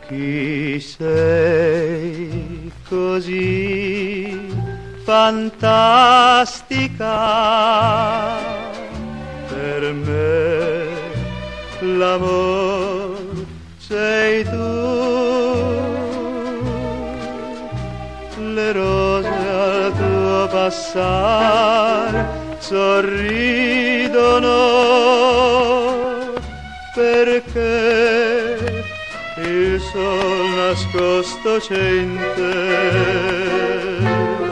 Chi sei così fantastica? Per me l'amor sei tu. Le rose al tuo passare sorridono perché il sol nascosto c'è in te.